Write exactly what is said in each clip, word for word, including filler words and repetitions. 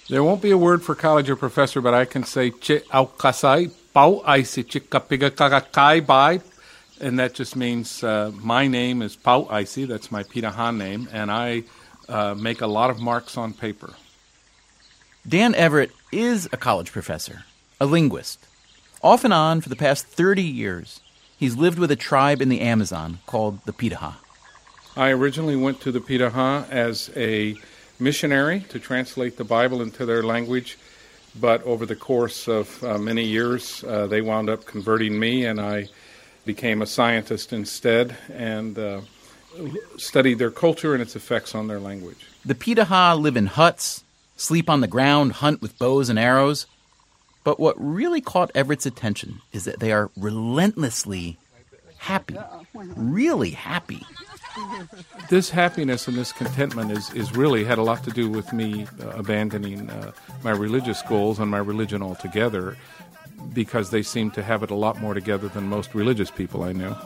There won't be a word for college or professor, but I can say che aukasai pau aisi chikapiga kakakai bai, and that just means uh, my name is Pau Aisi. That's my Pitaha name, and I uh, make a lot of marks on paper. Dan Everett is a college professor, a linguist. Off and on for the past thirty years, he's lived with a tribe in the Amazon called the Pitaha. I originally went to the Pitaha as a missionary to translate the Bible into their language, but over the course of uh, many years, uh, they wound up converting me, and I became a scientist instead and uh, studied their culture and its effects on their language. The Pitaha live in huts, sleep on the ground, hunt with bows and arrows. But what really caught Everett's attention is that they are relentlessly happy, really happy. This happiness and this contentment is, is really had a lot to do with me uh, abandoning uh, my religious goals and my religion altogether, because they seem to have it a lot more together than most religious people I knew.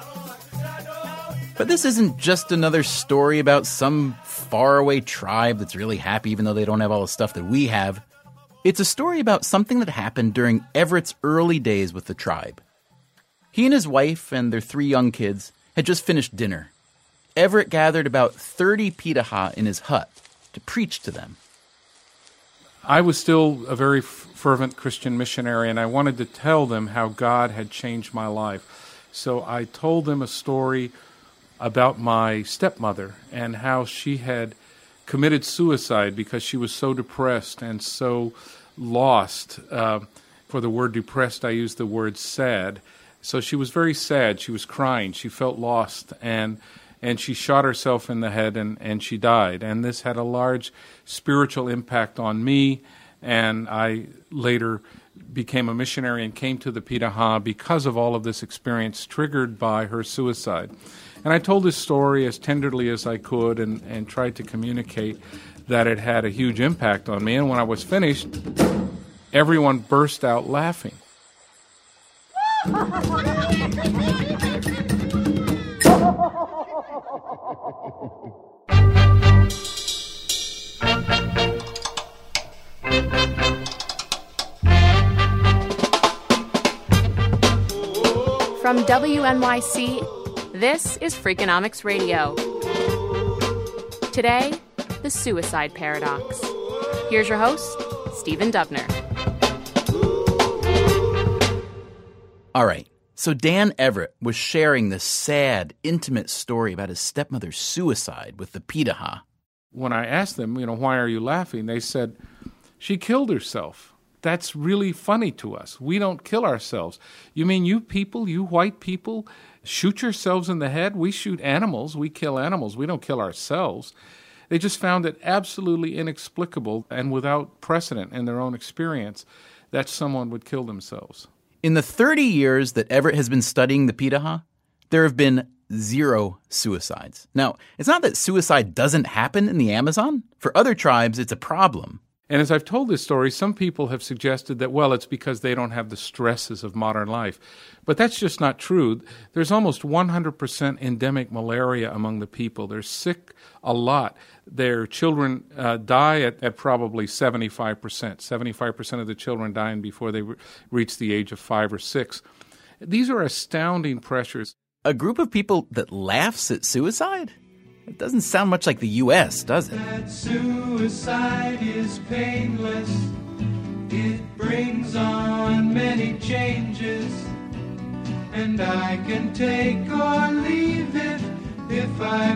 But this isn't just another story about some faraway tribe that's really happy even though they don't have all the stuff that we have. It's a story about something that happened during Everett's early days with the tribe. He and his wife and their three young kids had just finished dinner. Everett gathered about thirty Pitaha in his hut to preach to them. I was still a very f- fervent Christian missionary, and I wanted to tell them how God had changed my life. So I told them a story about my stepmother and how she had committed suicide because she was so depressed and so lost. Uh, for the word depressed, I used the word sad. So she was very sad. She was crying. She felt lost, and and she shot herself in the head, and, and she died. And this had a large spiritual impact on me, and I later became a missionary and came to the Pitaha because of all of this experience triggered by her suicide. And I told this story as tenderly as I could and, and tried to communicate that it had a huge impact on me. And when I was finished, everyone burst out laughing. From W N Y C, this is Freakonomics Radio. Today, the suicide paradox. Here's your host, Stephen Dubner. All right, so Dan Everett was sharing this sad, intimate story about his stepmother's suicide with the Pitaha. When I asked them, you know, why are you laughing? They said, she killed herself. That's really funny to us. We don't kill ourselves. You mean you people, you white people, shoot yourselves in the head? We shoot animals. We kill animals. We don't kill ourselves. They just found it absolutely inexplicable and without precedent in their own experience that someone would kill themselves. In the thirty years that Everett has been studying the Pitaha, there have been zero suicides. Now, it's not that suicide doesn't happen in the Amazon. For other tribes, it's a problem. And as I've told this story, some people have suggested that, well, it's because they don't have the stresses of modern life. But that's just not true. There's almost one hundred percent endemic malaria among the people. They're sick a lot. Their children uh, die at, at probably seventy-five percent. seventy-five percent of the children dying before they re- reach the age of five or six. These are astounding pressures. A group of people that laughs at suicide? It doesn't sound much like the U S, does it? That suicide is painless. It brings on many changes. And I can take or leave it if I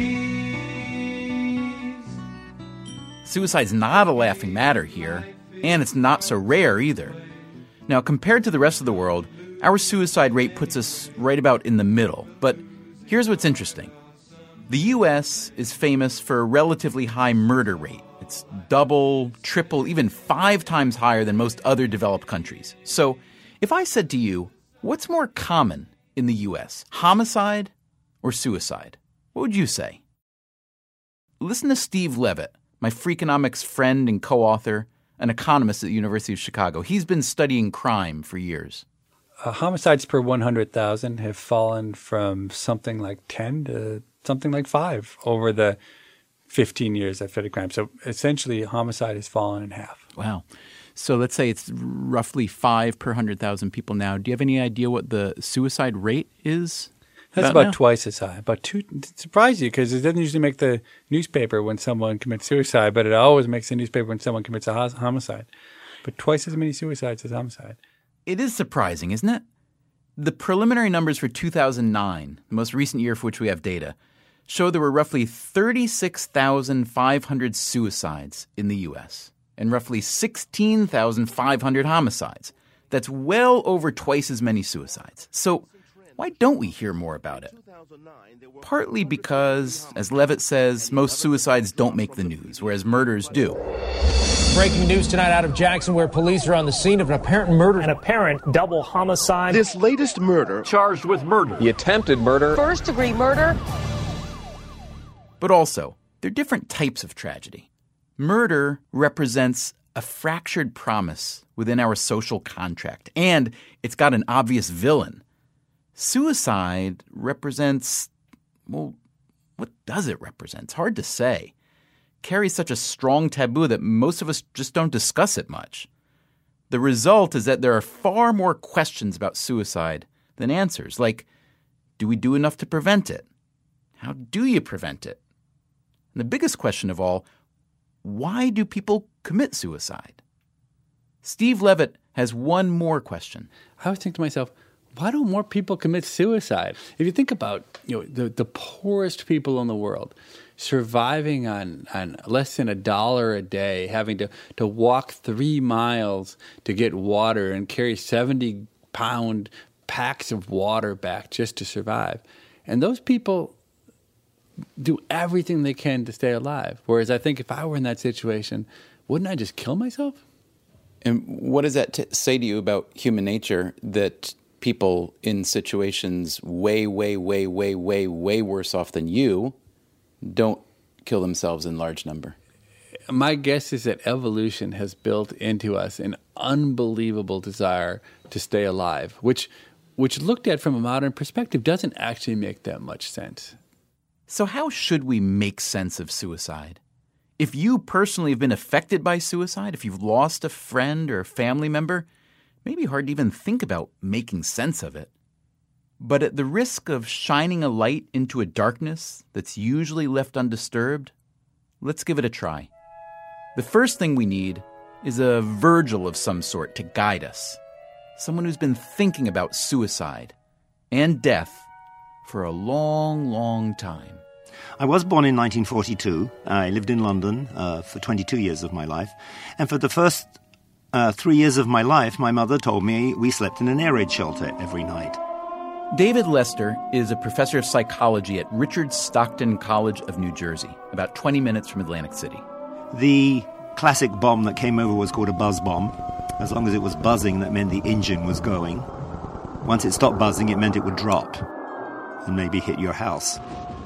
please. Suicide's not a laughing matter here, and it's not so rare either. Now, compared to the rest of the world, our suicide rate puts us right about in the middle. But here's what's interesting. The U S is famous for a relatively high murder rate. It's double, triple, even five times higher than most other developed countries. So if I said to you, what's more common in the U S, homicide or suicide? What would you say? Listen to Steve Levitt, my Freakonomics friend and co-author, an economist at the University of Chicago. He's been studying crime for years. Uh, homicides per one hundred thousand have fallen from something like ten to something like five over the fifteen years after the crime. So essentially, homicide has fallen in half. Wow. So let's say it's roughly five per one hundred thousand people now. Do you have any idea what the suicide rate is? That's about about now? twice as high. About two. It surprises you because it doesn't usually make the newspaper when someone commits suicide, but it always makes the newspaper when someone commits a hos- homicide. But twice as many suicides as homicide. It is surprising, isn't it? The preliminary numbers for two thousand nine, the most recent year for which we have data, show there were roughly thirty-six thousand five hundred suicides in the U S and roughly sixteen thousand five hundred homicides. That's well over twice as many suicides. So why don't we hear more about it? Partly because, as Levitt says, most suicides don't make the news, whereas murders do. Breaking news tonight out of Jackson, where police are on the scene of an apparent murder. An apparent double homicide. This latest murder. Charged with murder. The attempted murder. First-degree murder. But also, there are different types of tragedy. Murder represents a fractured promise within our social contract, and it's got an obvious villain. Suicide represents, well, what does it represent? It's hard to say. Carries such a strong taboo that most of us just don't discuss it much. The result is that there are far more questions about suicide than answers, like, do we do enough to prevent it? How do you prevent it? And the biggest question of all, why do people commit suicide? Steve Levitt has one more question. I always think to myself, why don't more people commit suicide? If you think about, you know, the, the poorest people in the world surviving on, on less than a dollar a day, having to, to walk three miles to get water and carry seventy pound packs of water back just to survive. And those people do everything they can to stay alive. Whereas I think if I were in that situation, wouldn't I just kill myself? And what does that t- say to you about human nature, that people in situations way, way, way, way, way, way worse off than you don't kill themselves in large number? My guess is that evolution has built into us an unbelievable desire to stay alive, which, which looked at from a modern perspective doesn't actually make that much sense. So how should we make sense of suicide? If you personally have been affected by suicide, if you've lost a friend or a family member, it may be hard to even think about making sense of it. But at the risk of shining a light into a darkness that's usually left undisturbed, let's give it a try. The first thing we need is a Virgil of some sort to guide us. Someone who's been thinking about suicide and death for a long, long time. I was born in nineteen forty-two. I lived in London uh, for twenty-two years of my life. And for the first uh, three years of my life, my mother told me we slept in an air raid shelter every night. David Lester is a professor of psychology at Richard Stockton College of New Jersey, about twenty minutes from Atlantic City. The classic bomb that came over was called a buzz bomb. As long as it was buzzing, that meant the engine was going. Once it stopped buzzing, it meant it would drop and maybe hit your house.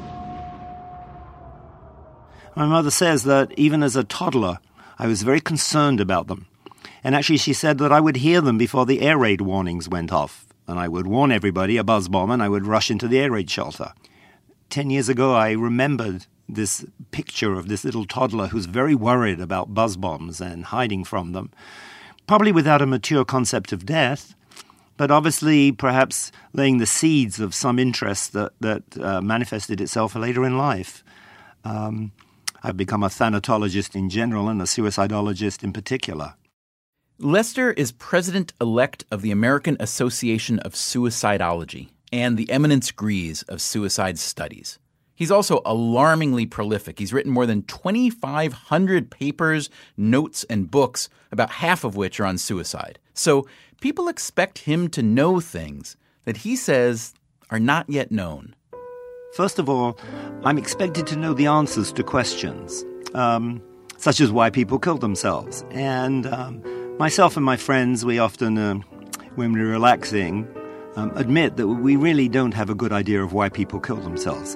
My mother says that even as a toddler, I was very concerned about them. And actually, she said that I would hear them before the air raid warnings went off. And I would warn everybody, a buzz bomb, and I would rush into the air raid shelter. Ten years ago, I remembered this picture of this little toddler who's very worried about buzz bombs and hiding from them. Probably without a mature concept of death, but obviously perhaps laying the seeds of some interest that, that uh, manifested itself later in life. Um, I've become a thanatologist in general and a suicidologist in particular. Lester is president-elect of the American Association of Suicidology and the Eminence Grise of Suicide Studies. He's also alarmingly prolific. He's written more than twenty-five hundred papers, notes, and books, about half of which are on suicide. So people expect him to know things that he says are not yet known. First of all, I'm expected to know the answers to questions, um, such as why people kill themselves. And um, myself and my friends, we often, uh, when we're relaxing, um, admit that we really don't have a good idea of why people kill themselves.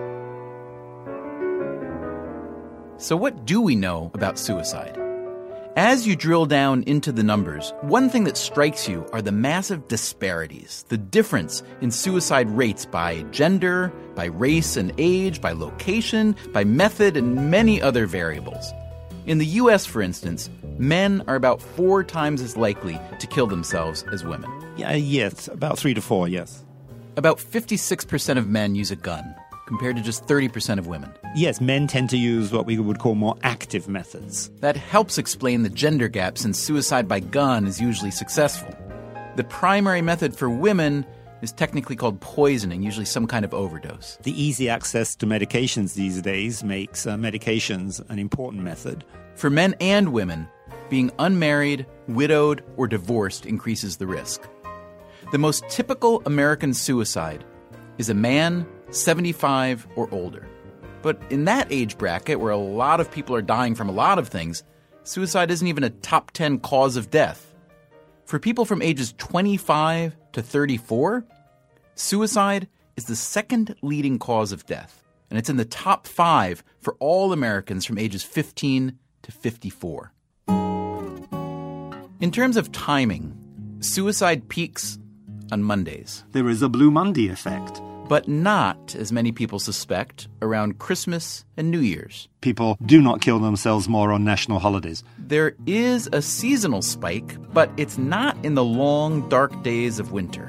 So what do we know about suicide? As you drill down into the numbers, one thing that strikes you are the massive disparities, the difference in suicide rates by gender, by race and age, by location, by method, and many other variables. In the U S, for instance, men are about four times as likely to kill themselves as women. Yeah, yes, about three to four, yes. About fifty-six percent of men use a gun, compared to just thirty percent of women. Yes, men tend to use what we would call more active methods. That helps explain the gender gap since suicide by gun is usually successful. The primary method for women is technically called poisoning, usually some kind of overdose. The easy access to medications these days makes uh, medications an important method. For men and women, being unmarried, widowed, or divorced increases the risk. The most typical American suicide is a man seventy-five or older. But in that age bracket, where a lot of people are dying from a lot of things, suicide isn't even a top ten cause of death. For people from ages twenty-five to thirty-four, suicide is the second leading cause of death, and it's in the top five for all Americans from ages fifteen to fifty-four. In terms of timing, suicide peaks on Mondays. There is a Blue Monday effect. But not, as many people suspect, around Christmas and New Year's. People do not kill themselves more on national holidays. There is a seasonal spike, but it's not in the long, dark days of winter.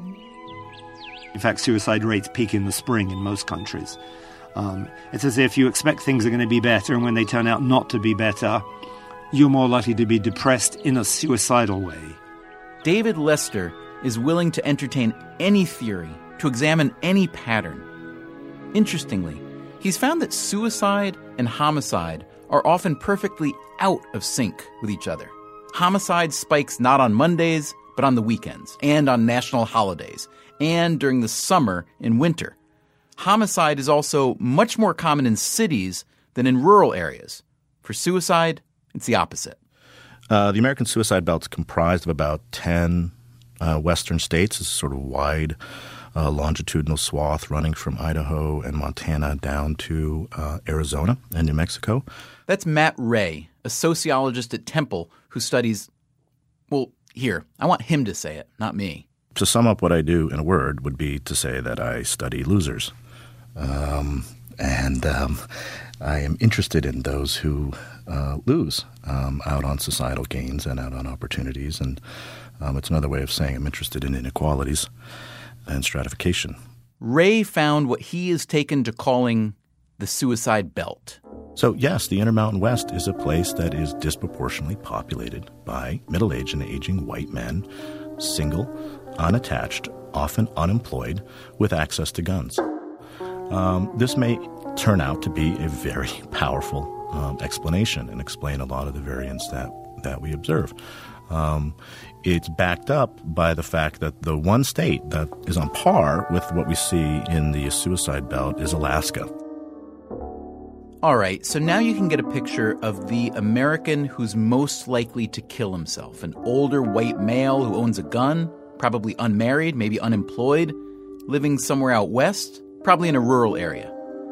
In fact, suicide rates peak in the spring in most countries. Um, it's as if you expect things are going to be better, and when they turn out not to be better, you're more likely to be depressed in a suicidal way. David Lester is willing to entertain any theory, to examine any pattern. Interestingly, he's found that suicide and homicide are often perfectly out of sync with each other. Homicide spikes not on Mondays, but on the weekends, and on national holidays, and during the summer and winter. Homicide is also much more common in cities than in rural areas. For suicide, it's the opposite. Uh, the American suicide belt's comprised of about ten uh, western states. It's a sort of wide uh, longitudinal swath running from Idaho and Montana down to uh, Arizona and New Mexico. That's Matt Ray, a sociologist at Temple who studies – well, here, I want him to say it, not me. To sum up what I do in a word would be to say that I study losers. Um, and um, I am interested in those who uh, lose um, out on societal gains and out on opportunities. And um, it's another way of saying I'm interested in inequalities and stratification. Ray found what he has taken to calling the suicide belt. So, yes, the Intermountain West is a place that is disproportionately populated by middle-aged and aging white men, single, unattached, often unemployed, with access to guns. Um, this may turn out to be a very powerful um, explanation and explain a lot of the variance that, that we observe. Um, it's backed up by the fact that the one state that is on par with what we see in the suicide belt is Alaska. All right, so now you can get a picture of the American who's most likely to kill himself, an older white male who owns a gun, probably unmarried, maybe unemployed, living somewhere out west, probably in a rural area.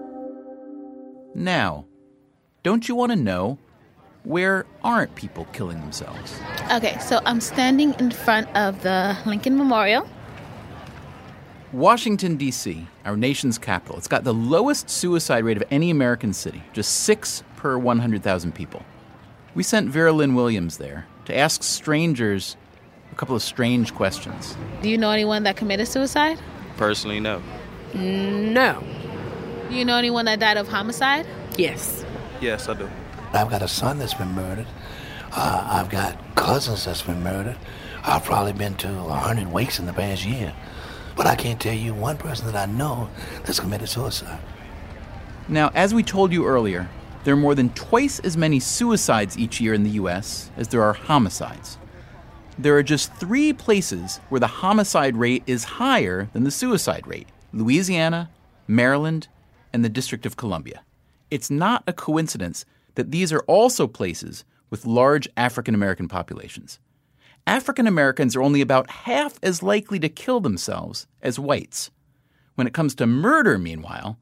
Now, don't you want to know, where aren't people killing themselves? Okay, so I'm standing in front of the Lincoln Memorial. Washington, D C, our nation's capital, it's got the lowest suicide rate of any American city, just six per one hundred thousand people. We sent Vera Lynn Williams there to ask strangers a couple of strange questions. Do you know anyone that committed suicide? Personally, no. No. Do you know anyone that died of homicide? Yes. Yes, I do. I've got a son that's been murdered. Uh, I've got cousins that's been murdered. I've probably been to one hundred wakes in the past year. But I can't tell you one person that I know that's committed suicide. Now, as we told you earlier, there are more than twice as many suicides each year in the U S as there are homicides. There are just three places where the homicide rate is higher than the suicide rate: Louisiana, Maryland, and the District of Columbia. It's not a coincidence that these are also places with large African American populations. African Americans are only about half as likely to kill themselves as whites. When it comes to murder, meanwhile,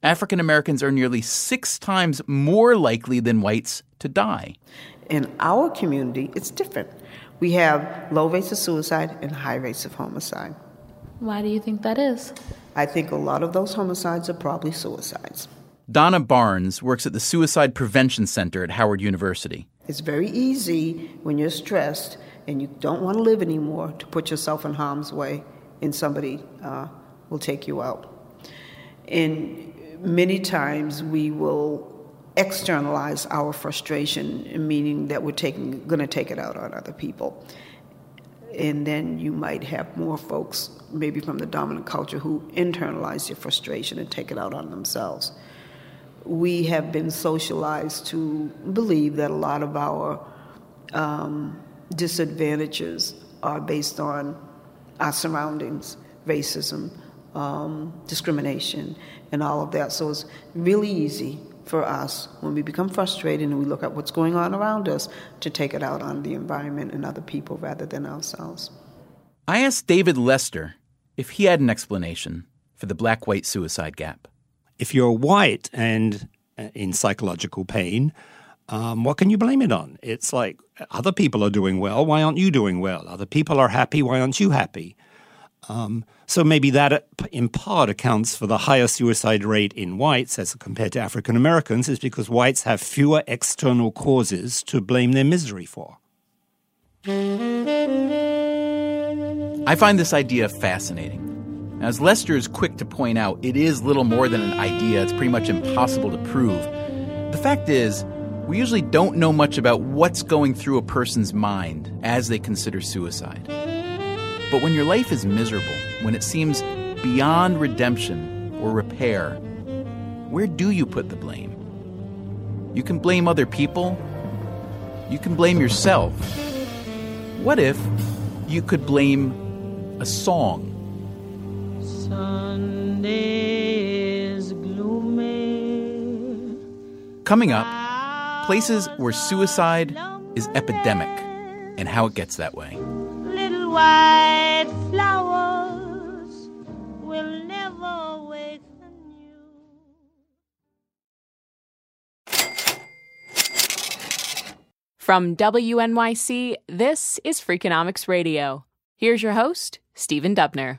African Americans are nearly six times more likely than whites to die. In our community, it's different. We have low rates of suicide and high rates of homicide. Why do you think that is? I think a lot of those homicides are probably suicides. Donna Barnes works at the Suicide Prevention Center at Howard University. It's very easy when you're stressed and you don't want to live anymore to put yourself in harm's way and somebody uh, will take you out. And many times we will externalize our frustration, meaning that we're taking, going to take it out on other people. And then you might have more folks, maybe from the dominant culture, who internalize your frustration and take it out on themselves. We have been socialized to believe that a lot of our um, disadvantages are based on our surroundings, racism, um, discrimination, and all of that. So it's really easy for us, when we become frustrated and we look at what's going on around us, to take it out on the environment and other people rather than ourselves. I asked David Lester if he had an explanation for the black-white suicide gap. If you're white and in psychological pain, um, what can you blame it on? It's like, other people are doing well, why aren't you doing well? Other people are happy, why aren't you happy? Um, so maybe that in part accounts for the higher suicide rate in whites as compared to African Americans, is because whites have fewer external causes to blame their misery for. I find this idea fascinating. As Lester is quick to point out, it is little more than an idea. It's pretty much impossible to prove. The fact is, we usually don't know much about what's going through a person's mind as they consider suicide. But when your life is miserable, when it seems beyond redemption or repair, where do you put the blame? You can blame other people. You can blame yourself. What if you could blame a song? Sunday is gloomy. Coming up, places where suicide is epidemic and how it gets that way. Little white flowers will never waken you. From W N Y C, this is Freakonomics Radio. Here's your host, Stephen Dubner.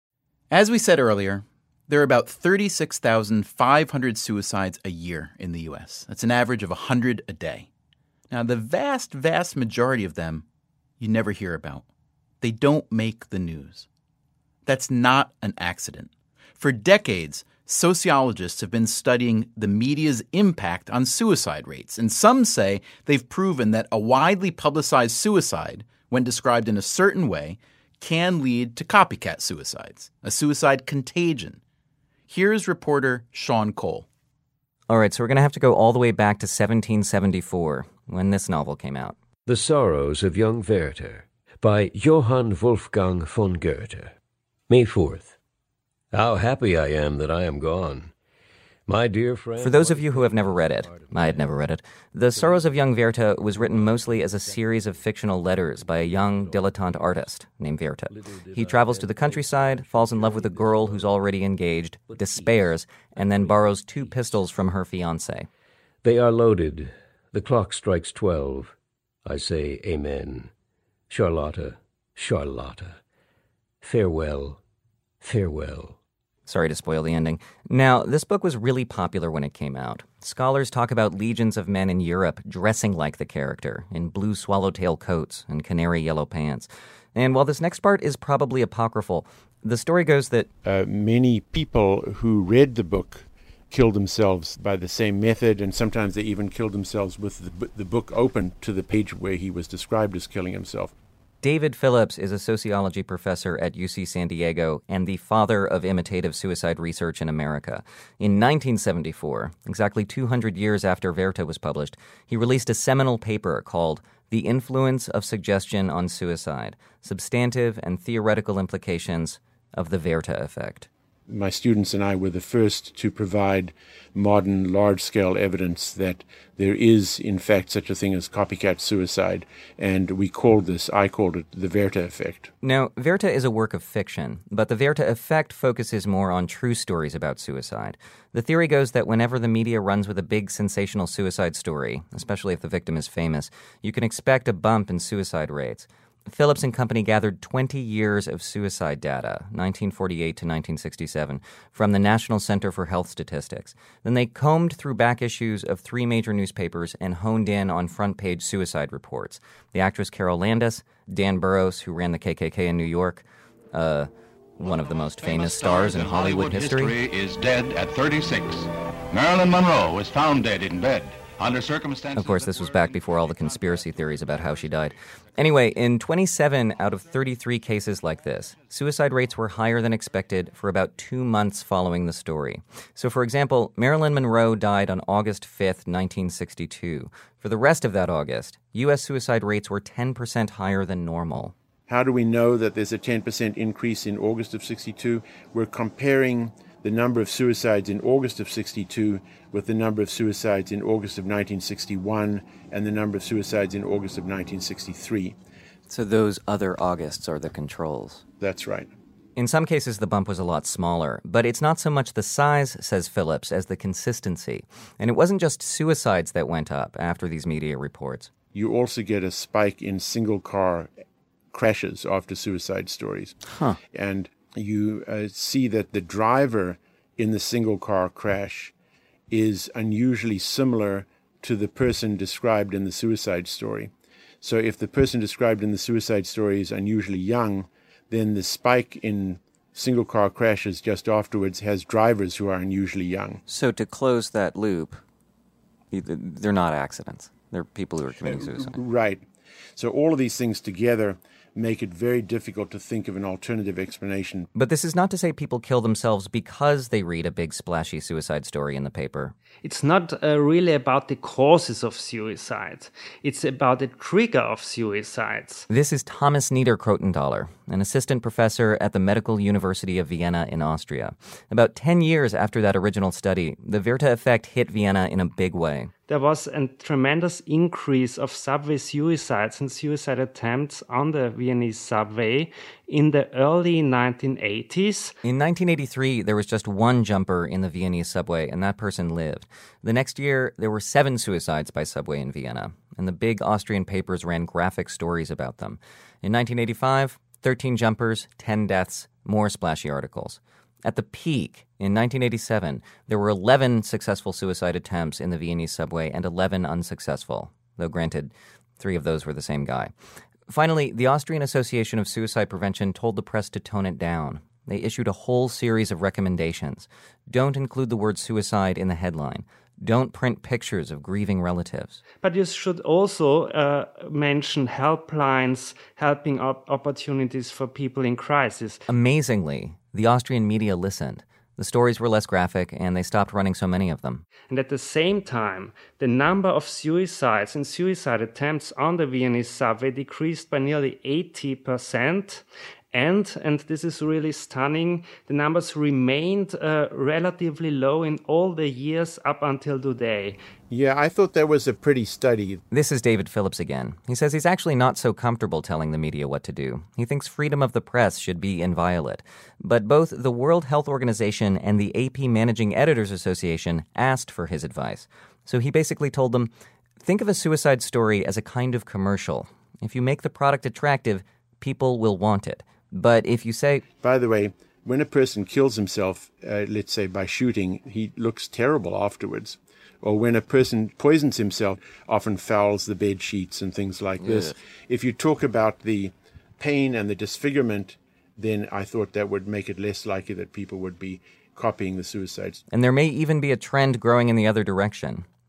As we said earlier, there are about thirty-six thousand five hundred suicides a year in the U S. That's an average of one hundred a day. Now, the vast, vast majority of them you never hear about. They don't make the news. That's not an accident. For decades, sociologists have been studying the media's impact on suicide rates, and some say they've proven that a widely publicized suicide, when described in a certain way, can lead to copycat suicides, a suicide contagion. Here's reporter Sean Cole. All right, so we're going to have to go all the way back to seventeen seventy-four, when this novel came out. The Sorrows of Young Werther, by Johann Wolfgang von Goethe. May fourth. How happy I am that I am gone. My dear friend... For those of you who have never read it, I had never read it, The Sorrows of Young Werther was written mostly as a series of fictional letters by a young dilettante artist named Werther. He travels to the countryside, falls in love with a girl who's already engaged, despairs, and then borrows two pistols from her fiancé. They are loaded. The clock strikes twelve. I say amen. Charlotta, Charlotta. Farewell, farewell. Sorry to spoil the ending. Now, this book was really popular when it came out. Scholars talk about legions of men in Europe dressing like the character, in blue swallowtail coats and canary yellow pants. And while this next part is probably apocryphal, the story goes that... Uh, many people who read the book killed themselves by the same method, and sometimes they even killed themselves with the, the book open to the page where he was described as killing himself. David Phillips is a sociology professor at U C San Diego and the father of imitative suicide research in America. In nineteen seventy-four, exactly two hundred years after Werther was published, he released a seminal paper called The Influence of Suggestion on Suicide, Substantive and Theoretical Implications of the Werther Effect. My students and I were the first to provide modern, large-scale evidence that there is, in fact, such a thing as copycat suicide, and we called this, I called it, the Werther effect. Now, Werther is a work of fiction, but the Werther effect focuses more on true stories about suicide. The theory goes that whenever the media runs with a big sensational suicide story, especially if the victim is famous, you can expect a bump in suicide rates. Phillips and Company gathered twenty years of suicide data, nineteen forty-eight to nineteen sixty-seven, from the National Center for Health Statistics. Then they combed through back issues of three major newspapers and honed in on front-page suicide reports. The actress Carol Landis, Dan Burrows, who ran the K K K in New York, uh, one of the most famous stars in Hollywood history, is dead at thirty-six. Marilyn Monroe was found dead in bed. Under circumstances. Of course, this was back before all the conspiracy theories about how she died. Anyway, in twenty-seven out of thirty-three cases like this, suicide rates were higher than expected for about two months following the story. So, for example, Marilyn Monroe died on August fifth, nineteen sixty-two. For the rest of that August, U S suicide rates were ten percent higher than normal. How do we know that there's a ten percent increase in August of sixty-two? We're comparing the number of suicides in August of sixty-two with the number of suicides in August of nineteen sixty-one and the number of suicides in August of nineteen sixty-three. So those other Augusts are the controls. That's right. In some cases, the bump was a lot smaller, but it's not so much the size, says Phillips, as the consistency. And it wasn't just suicides that went up after these media reports. You also get a spike in single-car crashes after suicide stories. Huh. And you uh, see that the driver in the single-car crash is unusually similar to the person described in the suicide story. So if the person described in the suicide story is unusually young, then the spike in single-car crashes just afterwards has drivers who are unusually young. So to close that loop, they're not accidents. They're people who are committing suicide. Right. So all of these things together make it very difficult to think of an alternative explanation. But this is not to say people kill themselves because they read a big splashy suicide story in the paper. It's not uh, really about the causes of suicide. It's about the trigger of suicides. This is Thomas Niederkrotenthaler, an assistant professor at the Medical University of Vienna in Austria. About ten years after that original study, the Werther effect hit Vienna in a big way. There was a tremendous increase of subway suicides and suicide attempts on the Viennese subway in the early nineteen eighties. In nineteen eighty-three, there was just one jumper in the Viennese subway, and that person lived. The next year, there were seven suicides by subway in Vienna, and the big Austrian papers ran graphic stories about them. In nineteen eighty-five, thirteen jumpers, ten deaths, more splashy articles. At the peak, in nineteen eighty-seven, there were eleven successful suicide attempts in the Viennese subway and eleven unsuccessful, though granted, three of those were the same guy. Finally, the Austrian Association of Suicide Prevention told the press to tone it down. They issued a whole series of recommendations. Don't include the word suicide in the headline. Don't print pictures of grieving relatives. But you should also uh, mention helplines, helping op- opportunities for people in crisis. Amazingly, the Austrian media listened. The stories were less graphic, and they stopped running so many of them. And at the same time, the number of suicides and suicide attempts on the Viennese subway decreased by nearly eighty percent. And, and this is really stunning, the numbers remained uh, relatively low in all the years up until today. Yeah, I thought that was a pretty study. This is David Phillips again. He says he's actually not so comfortable telling the media what to do. He thinks freedom of the press should be inviolate. But both the World Health Organization and the A P Managing Editors Association asked for his advice. So he basically told them, think of a suicide story as a kind of commercial. If you make the product attractive, people will want it. But if you say... By the way, when a person kills himself, uh, let's say by shooting, he looks terrible afterwards. Or when a person poisons himself, often fouls the bed sheets and things like this. Yes. If you talk about the pain and the disfigurement, then I thought that would make it less likely that people would be copying the suicides. And there may even be a trend growing in the other direction.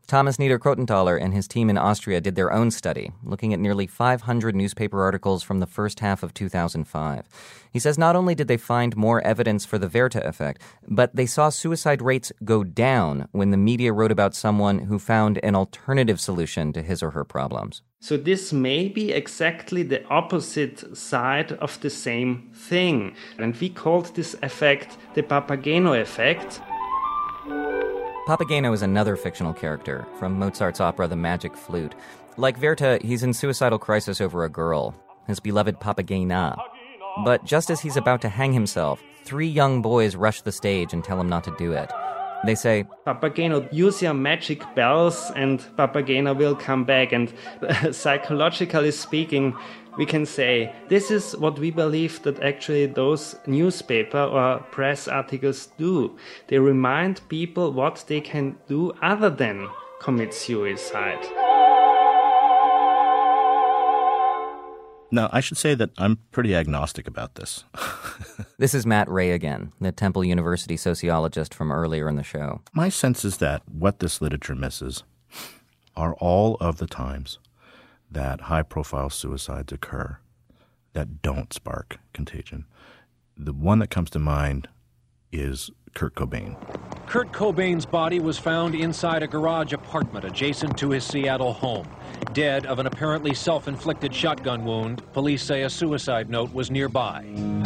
Thomas Niederkrotenthaler and his team in Austria did their own study, looking at nearly five hundred newspaper articles from the first half of two thousand five. He says not only did they find more evidence for the Werther effect, but they saw suicide rates go down when the media wrote about someone who found an alternative solution to his or her problems. So this may be exactly the opposite side of the same thing. And we called this effect the Papageno effect. Papageno is another fictional character from Mozart's opera The Magic Flute. Like Werther, he's in suicidal crisis over a girl, his beloved Papagena. But just as he's about to hang himself, three young boys rush the stage and tell him not to do it. They say, Papageno, use your magic bells and Papageno will come back. And psychologically speaking, we can say this is what we believe that actually those newspaper or press articles do. They remind people what they can do other than commit suicide. Now, I should say that I'm pretty agnostic about this. This is Matt Ray again, the Temple University sociologist from earlier in the show. My sense is that what this literature misses are all of the times that high-profile suicides occur that don't spark contagion. The one that comes to mind is Kurt Cobain. Kurt Cobain's body was found inside a garage apartment adjacent to his Seattle home. Dead of an apparently self-inflicted shotgun wound, police say a suicide note was nearby.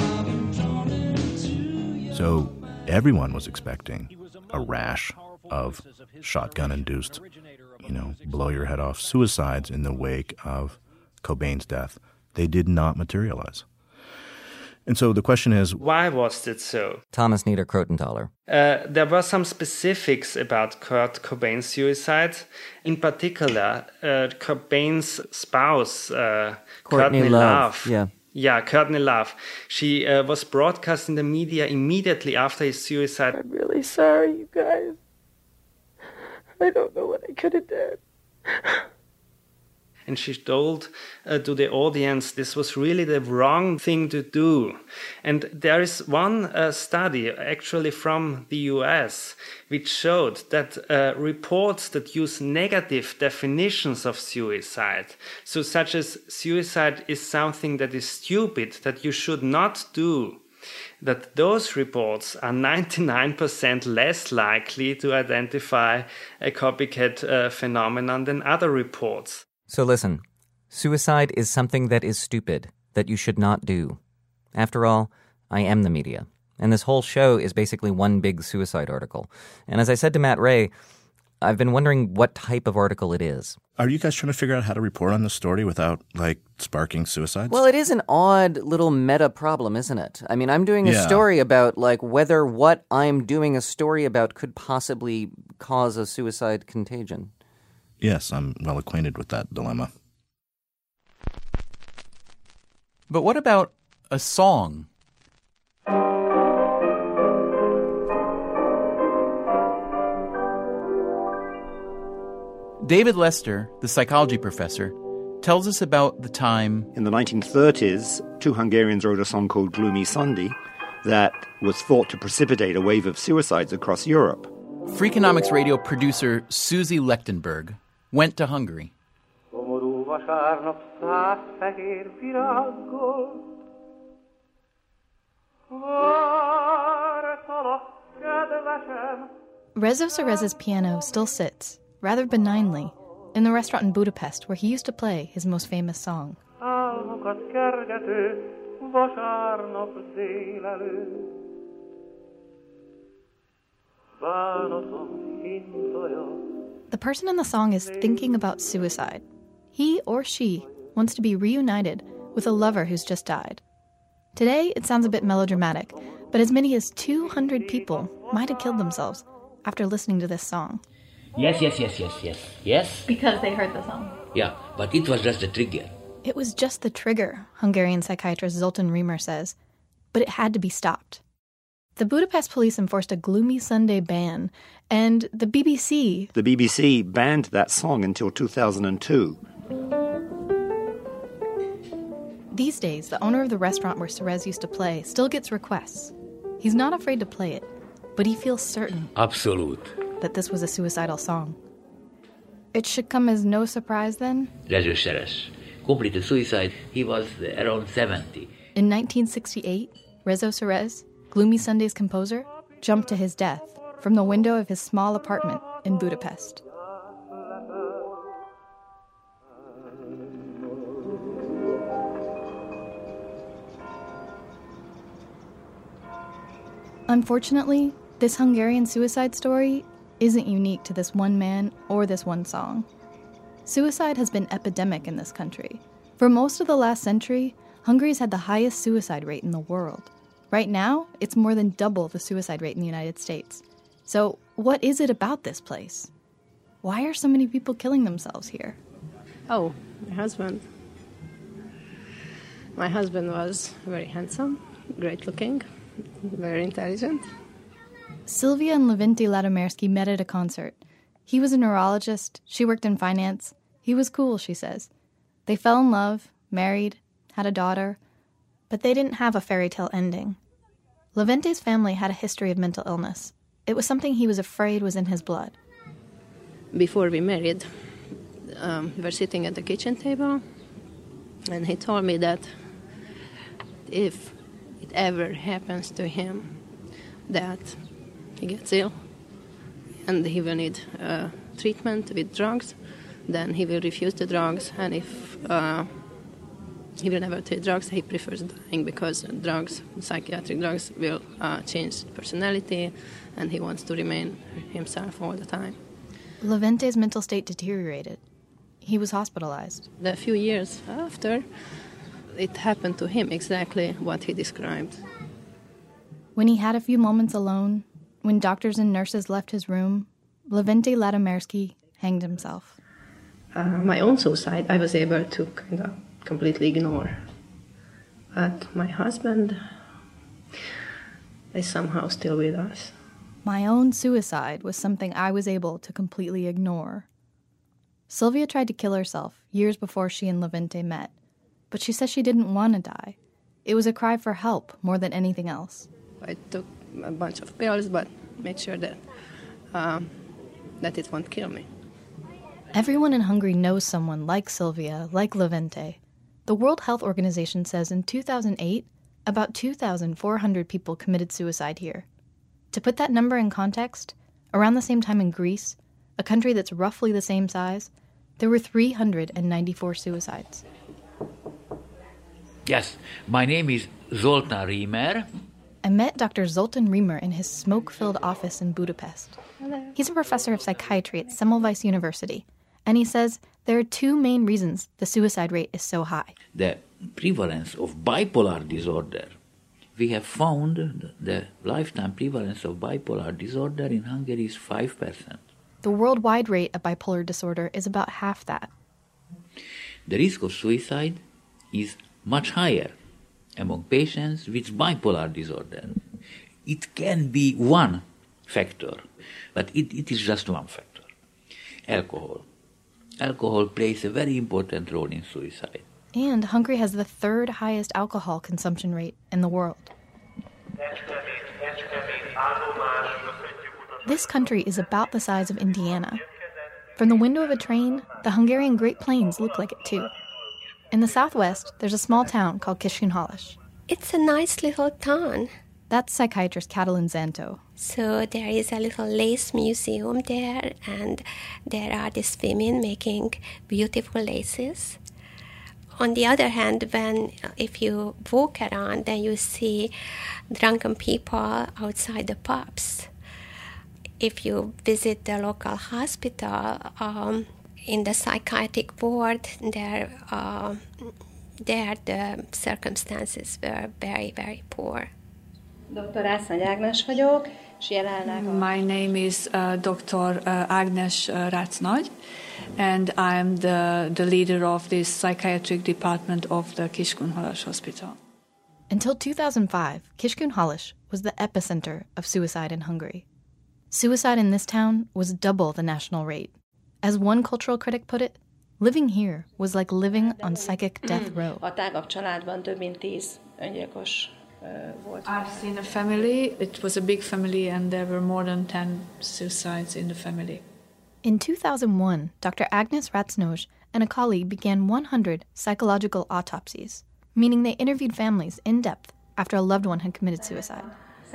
So everyone was expecting a rash of shotgun-induced, you know, blow-your-head-off suicides in the wake of Cobain's death. They did not materialize. And so the question is, why was it so? Thomas Niederkrotenthaler. Uh, there were some specifics about Kurt Cobain's suicide. In particular, uh, Cobain's spouse, uh, Courtney, Courtney Love. Love. Yeah. Yeah, Courtney Love. She uh, was broadcast in the media immediately after his suicide. I'm really sorry, you guys. I don't know what I could have done. And she told uh, to the audience this was really the wrong thing to do. And there is one uh, study, actually from the U S, which showed that uh, reports that use negative definitions of suicide, so such as suicide is something that is stupid, that you should not do, that those reports are ninety-nine percent less likely to identify a copycat uh, phenomenon than other reports. So listen, suicide is something that is stupid, that you should not do. After all, I am the media, and this whole show is basically one big suicide article. And as I said to Matt Ray, I've been wondering what type of article it is. Are you guys trying to figure out how to report on this story without, like, sparking suicides? Well, it is an odd little meta problem, isn't it? I mean, I'm doing a Yeah. story about, like, whether what I'm doing a story about could possibly cause a suicide contagion. Yes, I'm well acquainted with that dilemma. But what about a song? David Lester, the psychology professor, tells us about the time... In the nineteen thirties, two Hungarians wrote a song called Gloomy Sunday that was thought to precipitate a wave of suicides across Europe. Freakonomics Radio producer Susie Lechtenberg went to Hungary. Rezo Serez's piano still sits, rather benignly, in the restaurant in Budapest where he used to play his most famous song. The person in the song is thinking about suicide. He or she wants to be reunited with a lover who's just died. Today, it sounds a bit melodramatic, but as many as two hundred people might have killed themselves after listening to this song. Yes, yes, yes, yes, yes, yes. Because they heard the song. Yeah, but it was just the trigger. It was just the trigger, Hungarian psychiatrist Zoltán Rémer says, but it had to be stopped. The Budapest police enforced a Gloomy Sunday ban, and the B B C... The B B C banned that song until two thousand two. These days, the owner of the restaurant where Serez used to play still gets requests. He's not afraid to play it, but he feels certain Absolute. that this was a suicidal song. It should come as no surprise then? Rezső Seres completed suicide. He was around seventy. In nineteen sixty-eight, Rezo Serez, Gloomy Sunday's composer, jumped to his death from the window of his small apartment in Budapest. Unfortunately, this Hungarian suicide story isn't unique to this one man or this one song. Suicide has been epidemic in this country. For most of the last century, Hungary's had the highest suicide rate in the world. Right now, it's more than double the suicide rate in the United States. So, what is it about this place? Why are so many people killing themselves here? Oh, my husband. My husband was very handsome, great looking, very intelligent. Sylvia and Levente Ladomersky met at a concert. He was a neurologist, she worked in finance. He was cool, she says. They fell in love, married, had a daughter, but they didn't have a fairy tale ending. Levente's family had a history of mental illness. It was something he was afraid was in his blood. Before we married, um, we were sitting at the kitchen table, and he told me that if it ever happens to him, that he gets ill and he will need uh, treatment with drugs, then he will refuse the drugs, and if uh, he will never take drugs, he prefers dying because drugs, psychiatric drugs, will uh, change personality, and he wants to remain himself all the time. Levente's mental state deteriorated. He was hospitalized. A few years after, it happened to him exactly what he described. When he had a few moments alone, when doctors and nurses left his room, Levente Ladomersky hanged himself. Uh, my own suicide, I was able to kind of completely ignore. But my husband is somehow still with us. My own suicide was something I was able to completely ignore. Sylvia tried to kill herself years before she and Levente met, but she says she didn't want to die. It was a cry for help more than anything else. I took a bunch of pills, but made sure that um, that it won't kill me. Everyone in Hungary knows someone like Sylvia, like Levente. The World Health Organization says in two thousand eight, about two thousand four hundred people committed suicide here. To put that number in context, around the same time in Greece, a country that's roughly the same size, there were three hundred ninety-four suicides. Yes, my name is Zoltán Riemer. I met Doctor Zoltán Riemer in his smoke-filled office in Budapest. Hello. He's a professor of psychiatry at Semmelweis University, and he says there are two main reasons the suicide rate is so high. The prevalence of bipolar disorder. We have found the lifetime prevalence of bipolar disorder in Hungary is five percent. The worldwide rate of bipolar disorder is about half that. The risk of suicide is much higher among patients with bipolar disorder. It can be one factor, but it, it is just one factor. Alcohol. Alcohol plays a very important role in suicide. And Hungary has the third highest alcohol consumption rate in the world. This country is about the size of Indiana. From the window of a train, the Hungarian Great Plains look like it too. In the southwest, there's a small town called Kiskunhalas. It's a nice little town. That's psychiatrist Catalin Zanto. So there is a little lace museum there, and there are these women making beautiful laces. On the other hand, when if you walk around, then you see drunken people outside the pubs. If you visit the local hospital, um, in the psychiatric ward, there, uh, there the circumstances were very, very poor. doktor Rácnagy Ágnes vagyok, és jelenleg... My name is uh, doctor Uh, Ágnes uh, Rácnagy, and I'm the, the leader of this psychiatric department of the Kiskunhalas Hospital. Until two thousand five, Kiskunhalas was the epicenter of suicide in Hungary. Suicide in this town was double the national rate. As one cultural critic put it, living here was like living on psychic death row. A tágabb családban több mint tíz öngyilkos volt. I've seen a family. It was a big family, and there were more than ten suicides in the family. In two thousand one, Doctor Agnes Ratsnoj and a colleague began one hundred psychological autopsies, meaning they interviewed families in depth after a loved one had committed suicide.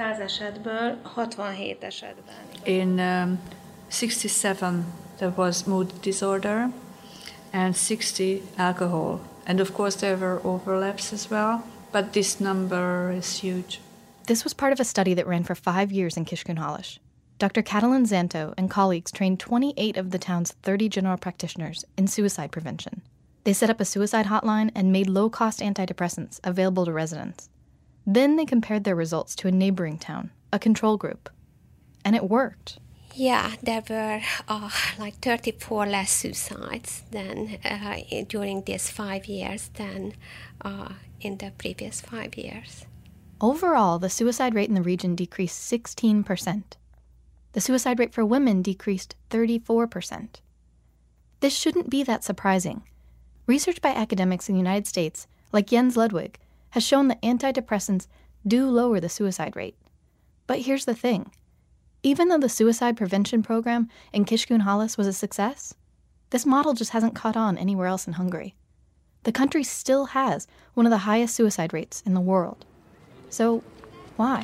In um, sixty-seven, there was mood disorder, and sixty alcohol. And of course, there were overlaps as well, but this number is huge. This was part of a study that ran for five years in Kishkuhalish. Doctor Catalin Zanto and colleagues trained twenty-eight of the town's thirty general practitioners in suicide prevention. They set up a suicide hotline and made low-cost antidepressants available to residents. Then they compared their results to a neighboring town, a control group. And it worked. Yeah, there were uh, like thirty-four less suicides than uh, during these five years than uh, in the previous five years. Overall, the suicide rate in the region decreased sixteen percent. The suicide rate for women decreased thirty-four percent. This shouldn't be that surprising. Research by academics in the United States, like Jens Ludwig, has shown that antidepressants do lower the suicide rate. But here's the thing. Even though the suicide prevention program in Kishkuhalish was a success, this model just hasn't caught on anywhere else in Hungary. The country still has one of the highest suicide rates in the world. So, why?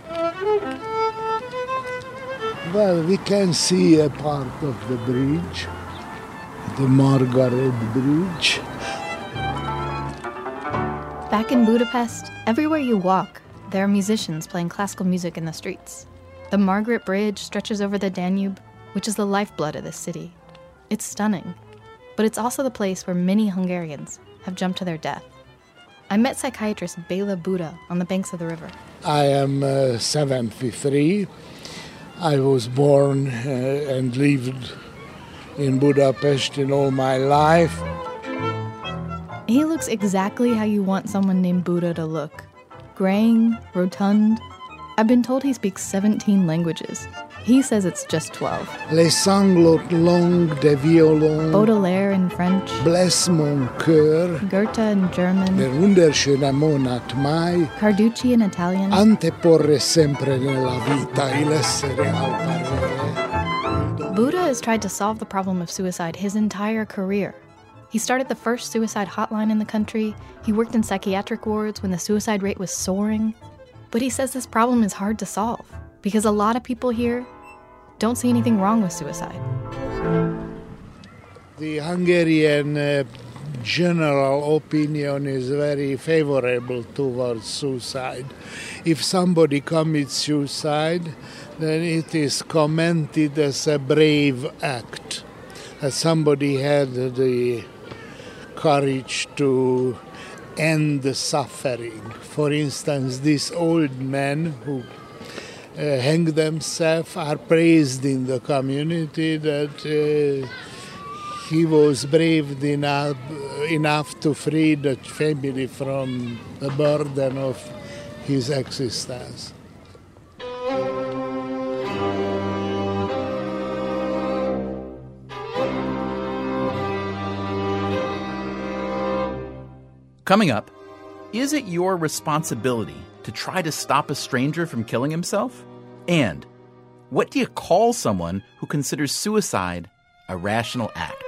Well, we can see a part of the bridge, the Margaret Bridge. Back in Budapest, everywhere you walk, there are musicians playing classical music in the streets. The Margaret Bridge stretches over the Danube, which is the lifeblood of this city. It's stunning, but it's also the place where many Hungarians have jumped to their death. I met psychiatrist Bela Buda on the banks of the river. I am uh, seventy-three. I was born uh, and lived in Budapest in all my life. He looks exactly how you want someone named Buda to look. Graying, rotund. I've been told he speaks seventeen languages. He says it's just twelve. Les sanglots longs de violon. Baudelaire in French. Bless mon cœur. Goethe in German. Der wunderschöne Monat Mai. Carducci in Italian. Anteporre sempre nella vita il essere al parere. Buda has tried to solve the problem of suicide his entire career. He started the first suicide hotline in the country. He worked in psychiatric wards when the suicide rate was soaring. But he says this problem is hard to solve because a lot of people here don't see anything wrong with suicide. The Hungarian uh, general opinion is very favorable towards suicide. If somebody commits suicide, then it is commented as a brave act, that somebody had the courage to end the suffering. For instance, these old men who uh, hang themselves are praised in the community that uh, he was brave enough, enough to free the family from the burden of his existence. Coming up, is it your responsibility to try to stop a stranger from killing himself? And what do you call someone who considers suicide a rational act?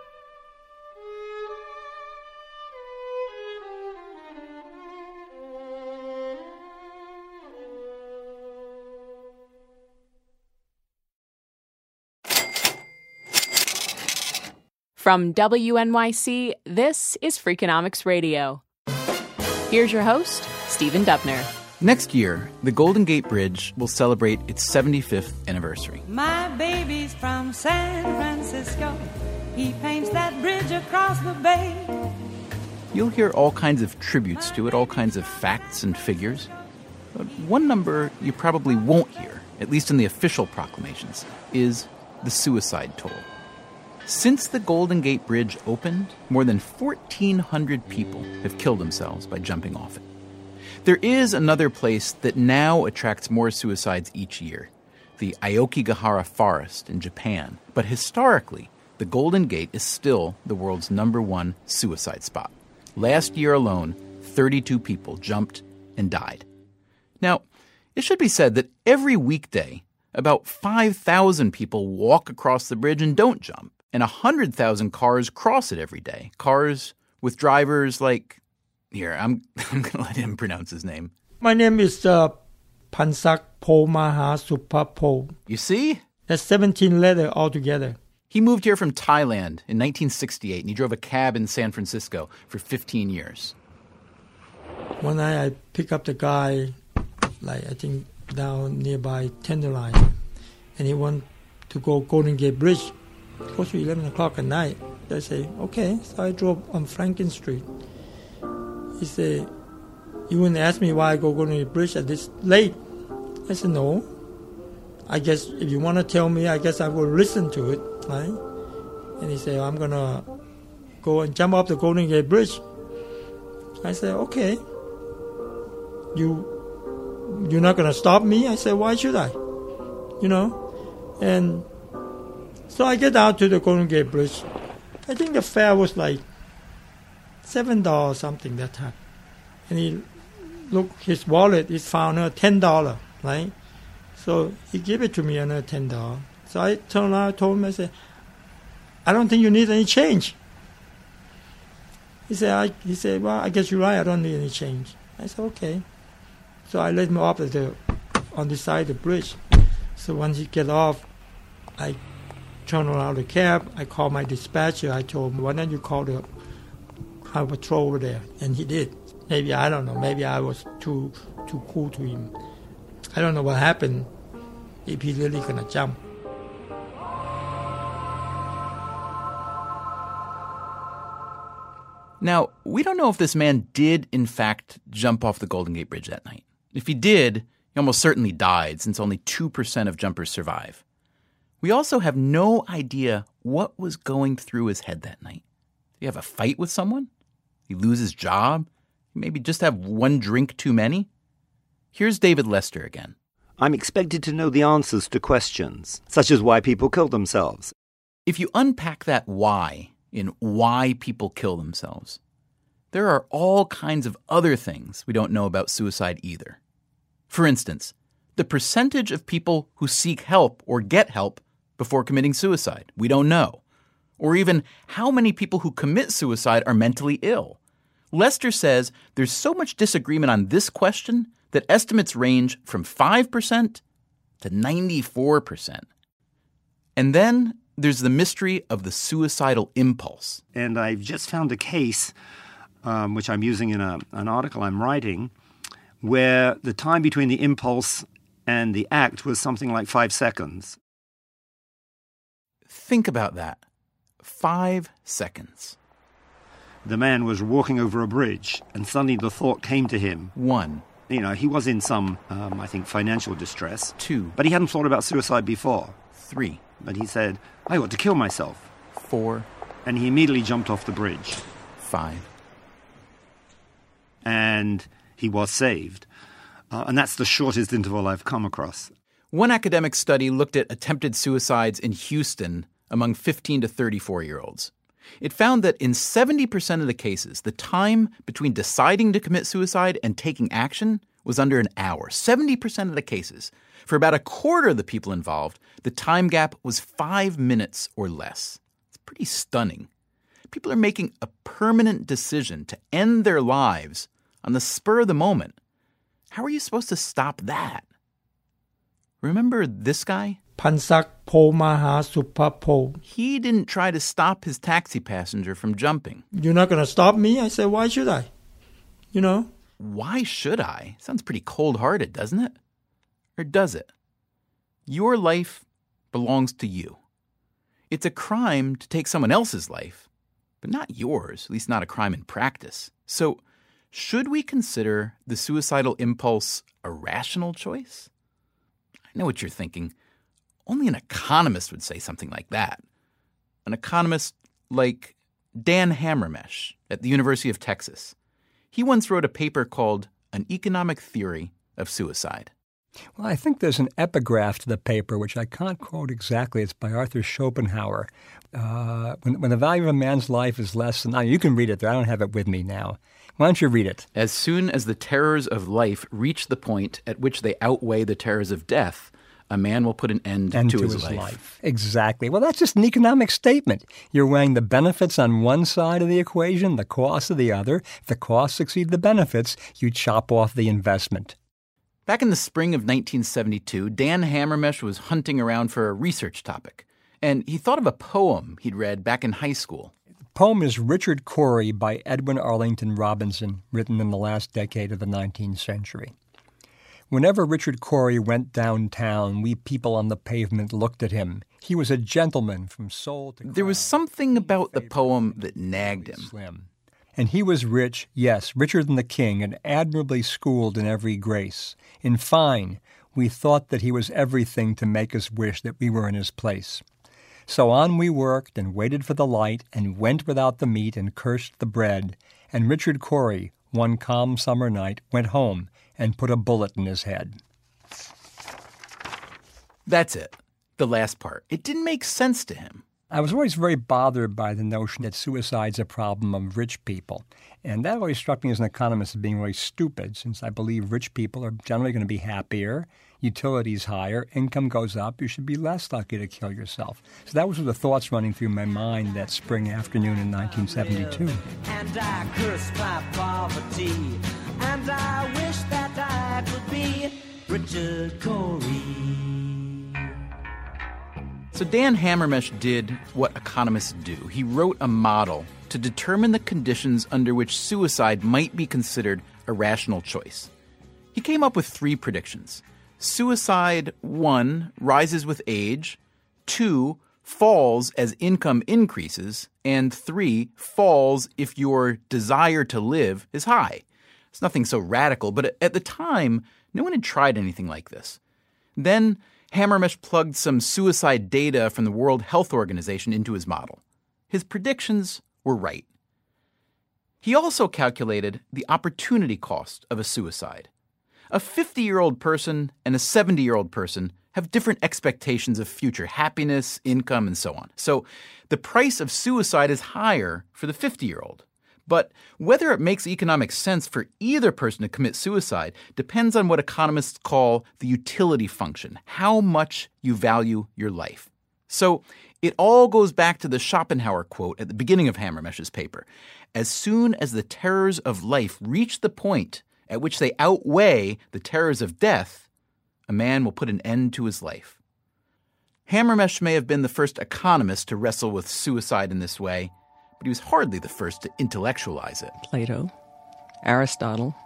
From W N Y C, this is Freakonomics Radio. Here's your host, Stephen Dubner. Next year, the Golden Gate Bridge will celebrate its seventy-fifth anniversary. My baby's from San Francisco. He paints that bridge across the bay. You'll hear all kinds of tributes to it, all kinds of facts and figures. But one number you probably won't hear, at least in the official proclamations, is the suicide toll. Since the Golden Gate Bridge opened, more than fourteen hundred people have killed themselves by jumping off it. There is another place that now attracts more suicides each year, the Aokigahara Forest in Japan. But historically, the Golden Gate is still the world's number one suicide spot. Last year alone, thirty-two people jumped and died. Now, it should be said that every weekday, About five thousand people walk across the bridge and don't jump, and one hundred thousand cars cross it every day. Cars with drivers like... Here, I'm, I'm going to let him pronounce his name. My name is uh, Pansak Pomaha Supapo. You see? That's seventeen letters altogether. He moved here from Thailand in nineteen sixty-eight, and he drove a cab in San Francisco for fifteen years. One night I pick up the guy, like I think down nearby Tenderloin, and he want to go Golden Gate Bridge. It goes to eleven o'clock at night. I say, okay. So I drove on Franklin Street. He said, you wouldn't ask me why I go Golden Gate Bridge at this late. I said, no. I guess if you want to tell me, I guess I will listen to it, right? And he said, I'm going to go and jump off the Golden Gate Bridge. I said, okay. You, you're not going to stop me? I said, why should I? You know? And so I get out to the Golden Gate Bridge. I think the fare was like seven dollars something that time. And he looked, his wallet, he found a ten dollars, right? So he gave it to me another ten dollars. So I turned around, I told him, I said, I don't think you need any change. He said, I, he said, well, I guess you're right, I don't need any change. I said, okay. So I let him off at the, on the side of the bridge. So once he get off, I turned around the cab, I called my dispatcher, I told him, why don't you call the highway patrol over there? And he did. Maybe, I don't know, maybe I was too too cool to him. I don't know what happened, if he really gonna jump. Now, we don't know if this man did, in fact, jump off the Golden Gate Bridge that night. If he did, he almost certainly died, since only two percent of jumpers survive. We also have no idea what was going through his head that night. Did he have a fight with someone? Did he lose his job? Maybe just have one drink too many? Here's David Lester again. I'm expected to know the answers to questions, such as why people kill themselves. If you unpack that why in why people kill themselves, there are all kinds of other things we don't know about suicide either. For instance, the percentage of people who seek help or get help before committing suicide, we don't know. Or even how many people who commit suicide are mentally ill. Lester says there's so much disagreement on this question that estimates range from five percent to ninety-four percent. And then there's the mystery of the suicidal impulse. And I've just found a case, um, which I'm using in a, an article I'm writing, where the time between the impulse and the act was something like five seconds. Think about that. Five seconds. The man was walking over a bridge, and suddenly the thought came to him. One. You know, he was in some, um, I think, financial distress. Two. But he hadn't thought about suicide before. Three. But he said, I ought to kill myself. Four. And he immediately jumped off the bridge. Five. And he was saved. Uh, and that's the shortest interval I've come across. One academic study looked at attempted suicides in Houston among fifteen to thirty-four-year-olds. It found that in seventy percent of the cases, the time between deciding to commit suicide and taking action was under an hour. seventy percent of the cases. For about a quarter of the people involved, the time gap was five minutes or less. It's pretty stunning. People are making a permanent decision to end their lives on the spur of the moment. How are you supposed to stop that? Remember this guy? Pansak Pomaha Supapo. He didn't try to stop his taxi passenger from jumping. You're not going to stop me? I said, why should I? You know? Why should I? Sounds pretty cold-hearted, doesn't it? Or does it? Your life belongs to you. It's a crime to take someone else's life, but not yours, at least not a crime in practice. So, should we consider the suicidal impulse a rational choice? I know what you're thinking. Only an economist would say something like that. An economist like Dan Hammermesh at the University of Texas. He once wrote a paper called An Economic Theory of Suicide. Well, I think there's an epigraph to the paper, which I can't quote exactly. It's by Arthur Schopenhauer. Uh, when, when the value of a man's life is less than... Now, you can read it there. I don't have it with me now. Why don't you read it? As soon as the terrors of life reach the point at which they outweigh the terrors of death, a man will put an end, end to, to his, his life. life. Exactly. Well, that's just an economic statement. You're weighing the benefits on one side of the equation, the costs of the other. If the costs exceed the benefits, you chop off the investment. Back in the spring of nineteen seventy-two, Dan Hammermesh was hunting around for a research topic, and he thought of a poem he'd read back in high school. The poem is Richard Cory by Edwin Arlington Robinson, written in the last decade of the nineteenth century. Whenever Richard Cory went downtown, we people on the pavement looked at him. He was a gentleman from soul to crown. There was something about the poem that nagged him. Slim. And he was rich, yes, richer than the king, and admirably schooled in every grace. In fine, we thought that he was everything to make us wish that we were in his place. So on we worked and waited for the light and went without the meat and cursed the bread. And Richard Cory, one calm summer night, went home and put a bullet in his head. That's it. The last part. It didn't make sense to him. I was always very bothered by the notion that suicide's a problem of rich people. And that always struck me as an economist as being really stupid, since I believe rich people are generally going to be happier, utilities higher, income goes up, you should be less likely to kill yourself. So that was the thoughts running through my mind that spring afternoon in nineteen seventy-two. And I curse my poverty, and I wish that I could be Richard Cory. So Dan Hammermesh did what economists do. He wrote a model to determine the conditions under which suicide might be considered a rational choice. He came up with three predictions. Suicide, one, rises with age, two, falls as income increases, and three, falls if your desire to live is high. It's nothing so radical, but at the time, no one had tried anything like this. Then Hammermesh plugged some suicide data from the World Health Organization into his model. His predictions were right. He also calculated the opportunity cost of a suicide. A fifty-year-old person and a seventy-year-old person have different expectations of future happiness, income, and so on. So the price of suicide is higher for the fifty-year-old. But whether it makes economic sense for either person to commit suicide depends on what economists call the utility function, how much you value your life. So it all goes back to the Schopenhauer quote at the beginning of Hammermesh's paper. As soon as the terrors of life reach the point at which they outweigh the terrors of death, a man will put an end to his life. Hammermesh may have been the first economist to wrestle with suicide in this way, but he was hardly the first to intellectualize it. Plato, Aristotle,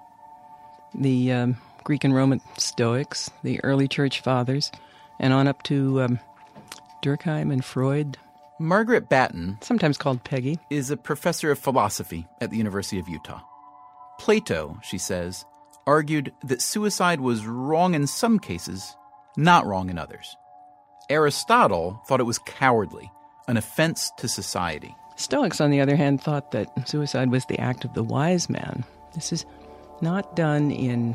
the um, Greek and Roman Stoics, the early church fathers, and on up to um, Durkheim and Freud. Margaret Batten, sometimes called Peggy, is a professor of philosophy at the University of Utah. Plato, she says, argued that suicide was wrong in some cases, not wrong in others. Aristotle thought it was cowardly, an offense to society. Stoics, on the other hand, thought that suicide was the act of the wise man. This is not done in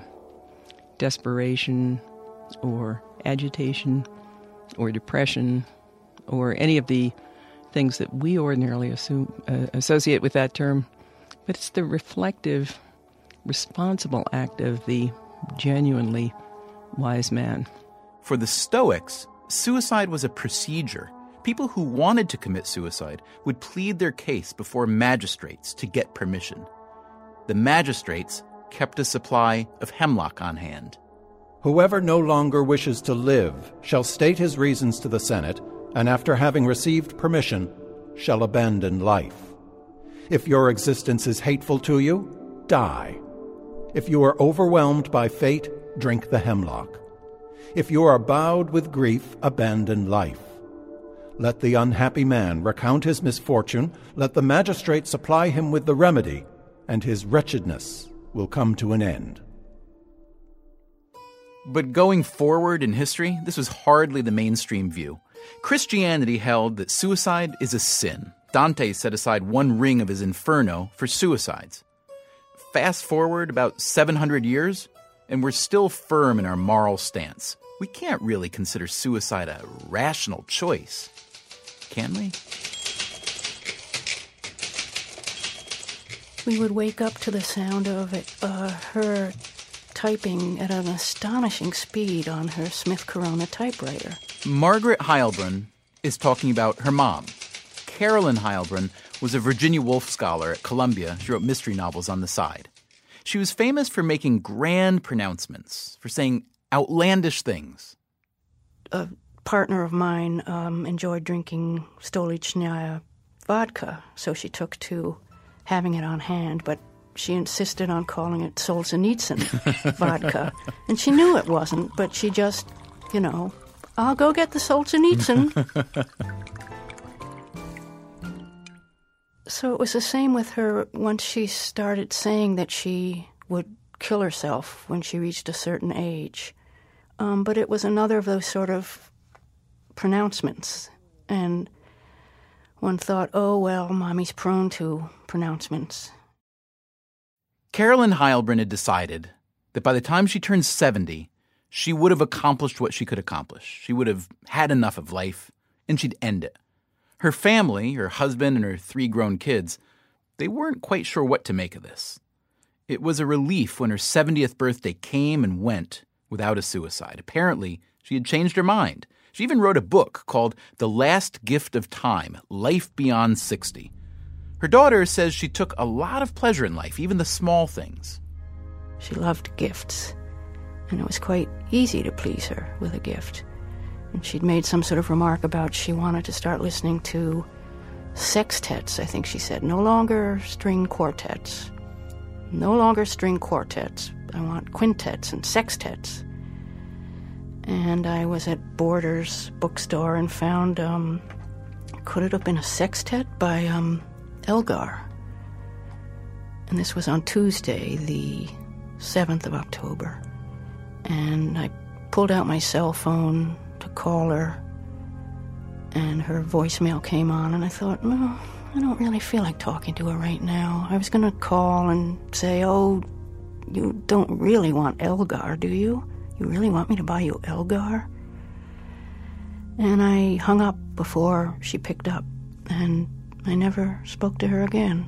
desperation or agitation or depression or any of the things that we ordinarily assume, uh, associate with that term, but it's the reflective, responsible act of the genuinely wise man. For the Stoics, suicide was a procedure. People who wanted to commit suicide would plead their case before magistrates to get permission. The magistrates kept a supply of hemlock on hand. Whoever no longer wishes to live shall state his reasons to the Senate, and after having received permission, shall abandon life. If your existence is hateful to you, die. If you are overwhelmed by fate, drink the hemlock. If you are bowed with grief, abandon life. Let the unhappy man recount his misfortune, let the magistrate supply him with the remedy, and his wretchedness will come to an end. But going forward in history, this was hardly the mainstream view. Christianity held that suicide is a sin. Dante set aside one ring of his Inferno for suicides. Fast forward about seven hundred years, and we're still firm in our moral stance. We can't really consider suicide a rational choice, can we? We would wake up to the sound of it, uh, her typing at an astonishing speed on her Smith Corona typewriter. Margaret Heilbrunn is talking about her mom. Carolyn Heilbrunn was a Virginia Woolf scholar at Columbia. She wrote mystery novels on the side. She was famous for making grand pronouncements, for saying outlandish things. A partner of mine um, enjoyed drinking Stolichnaya vodka, so she took to having it on hand, but she insisted on calling it Solzhenitsyn vodka. And she knew it wasn't, but she just, you know, I'll go get the Solzhenitsyn. So it was the same with her once she started saying that she would kill herself when she reached a certain age. Um, but it was another of those sort of pronouncements. And one thought, oh, well, Mommy's prone to pronouncements. Carolyn Heilbrunn had decided that by the time she turned seventy, she would have accomplished what she could accomplish. She would have had enough of life, and she'd end it. Her family, her husband and her three grown kids, they weren't quite sure what to make of this. It was a relief when her seventieth birthday came and went without a suicide. Apparently, she had changed her mind. She even wrote a book called The Last Gift of Time, Life Beyond sixty. Her daughter says she took a lot of pleasure in life, even the small things. She loved gifts, and it was quite easy to please her with a gift. And she'd made some sort of remark about she wanted to start listening to sextets, I think she said. No longer string quartets. No longer string quartets. I want quintets and sextets. And I was at Borders bookstore and found, um, could it have been a sextet by um, Elgar? And this was on Tuesday, the seventh of October. And I pulled out my cell phone to call her, and her voicemail came on, and I thought, no, I don't really feel like talking to her right now. I was going to call and say, oh, you don't really want Elgar, do you? You really want me to buy you Elgar? And I hung up before she picked up, and I never spoke to her again.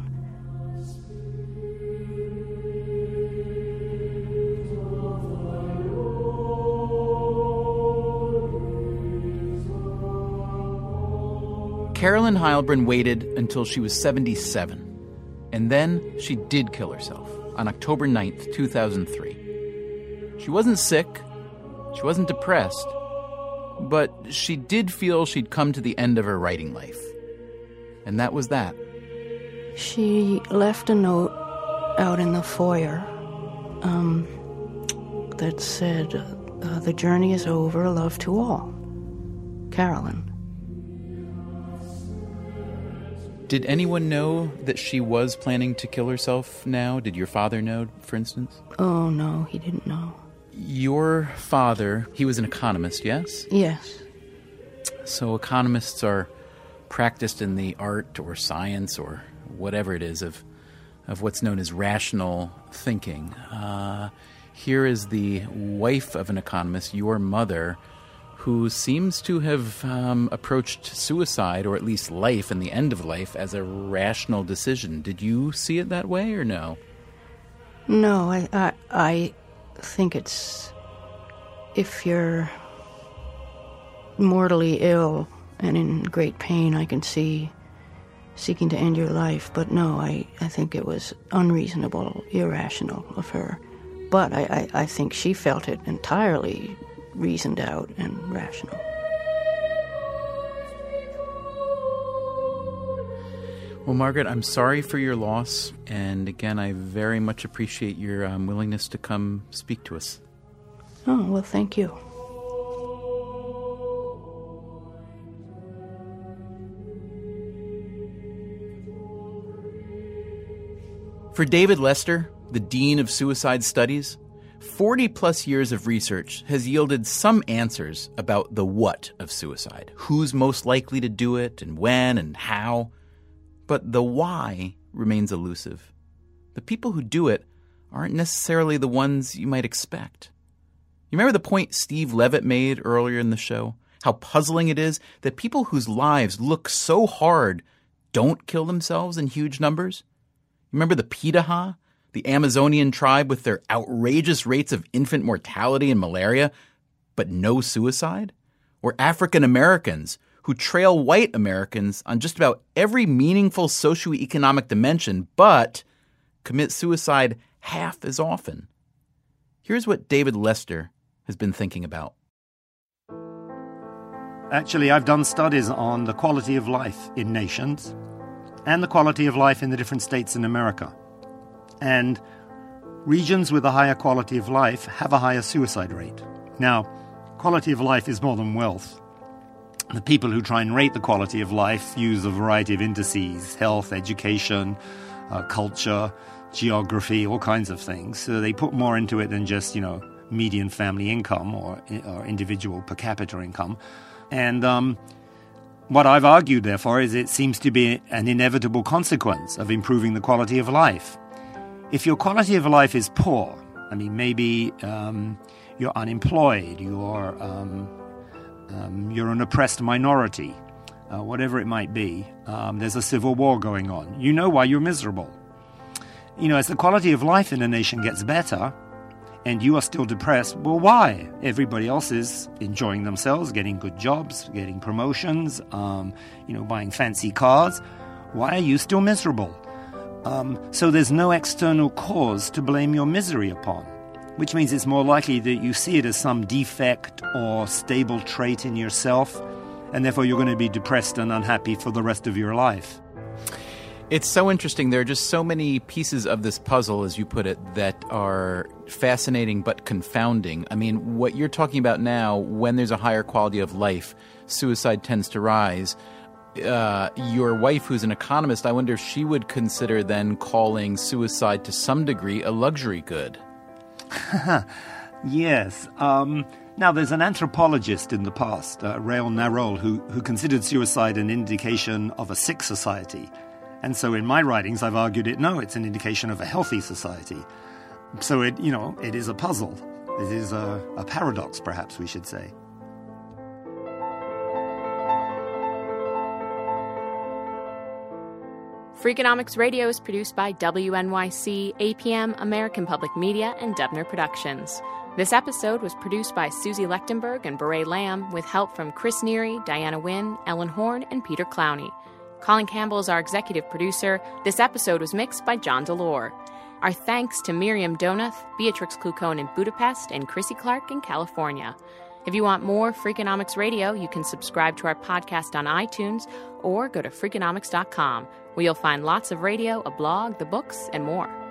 Carolyn Heilbrunn waited until she was seventy-seven, and then she did kill herself on October ninth, two thousand three. She wasn't sick, she wasn't depressed, but she did feel she'd come to the end of her writing life. And that was that. She left a note out in the foyer um, that said, uh, the journey is over, love to all. Carolyn. Did anyone know that she was planning to kill herself now? Did your father know, for instance? Oh, no, he didn't know. Your father, he was an economist, yes? Yes. So economists are practiced in the art or science or whatever it is of of what's known as rational thinking. Uh, here is the wife of an economist, your mother, who seems to have um, approached suicide, or at least life and the end of life, as a rational decision. Did you see it that way or no? No, I, I, I think it's, if you're mortally ill and in great pain, I can see seeking to end your life. But no, I, I think it was unreasonable, irrational of her. But I, I, I think she felt it entirely reasoned out and rational. Well, Margaret, I'm sorry for your loss, and again, I very much appreciate your um, willingness to come speak to us. Oh, well, thank you. For David Lester, the Dean of Suicide Studies, forty-plus years of research has yielded some answers about the what of suicide. Who's most likely to do it, and when, and how. But the why remains elusive. The people who do it aren't necessarily the ones you might expect. You remember the point Steve Levitt made earlier in the show? How puzzling it is that people whose lives look so hard don't kill themselves in huge numbers? Remember the Pitaha, the Amazonian tribe with their outrageous rates of infant mortality and malaria, but no suicide? Or African Americans who trail white Americans on just about every meaningful socioeconomic dimension, but commit suicide half as often? Here's what David Lester has been thinking about. Actually, I've done studies on the quality of life in nations and the quality of life in the different states in America. And regions with a higher quality of life have a higher suicide rate. Now, quality of life is more than wealth. The people who try and rate the quality of life use a variety of indices: health, education, uh, culture, geography, all kinds of things. So they put more into it than just, you know, median family income or, or individual per capita income. And um, what I've argued, therefore, is it seems to be an inevitable consequence of improving the quality of life. If your quality of life is poor, I mean, maybe um, you're unemployed, you're... Um, Um, you're an oppressed minority, uh, whatever it might be. Um, there's a civil war going on. You know why you're miserable. You know, as the quality of life in a nation gets better and you are still depressed, well, why? Everybody else is enjoying themselves, getting good jobs, getting promotions, um, you know, buying fancy cars. Why are you still miserable? Um, so there's no external cause to blame your misery upon, which means it's more likely that you see it as some defect or stable trait in yourself, and therefore you're going to be depressed and unhappy for the rest of your life. It's so interesting. There are just so many pieces of this puzzle, as you put it, that are fascinating but confounding. I mean, what you're talking about now, when there's a higher quality of life, suicide tends to rise. Uh, your wife, who's an economist, I wonder if she would consider then calling suicide to some degree a luxury good. Yes. Um, now, there's an anthropologist in the past, uh, Rael Narol, who, who considered suicide an indication of a sick society. And so in my writings, I've argued it, no, it's an indication of a healthy society. So, it, you know, it is a puzzle. It is a, a paradox, perhaps we should say. Freakonomics Radio is produced by W N Y C, A P M, American Public Media, and Dubner Productions. This episode was produced by Susie Lechtenberg and Beret Lamb, with help from Chris Neary, Diana Wynn, Ellen Horn, and Peter Clowney. Colin Campbell is our executive producer. This episode was mixed by John Delore. Our thanks to Miriam Donath, Beatrix Klucone in Budapest, and Chrissy Clark in California. If you want more Freakonomics Radio, you can subscribe to our podcast on iTunes or go to Freakonomics dot com, where you'll find lots of radio, a blog, the books, and more.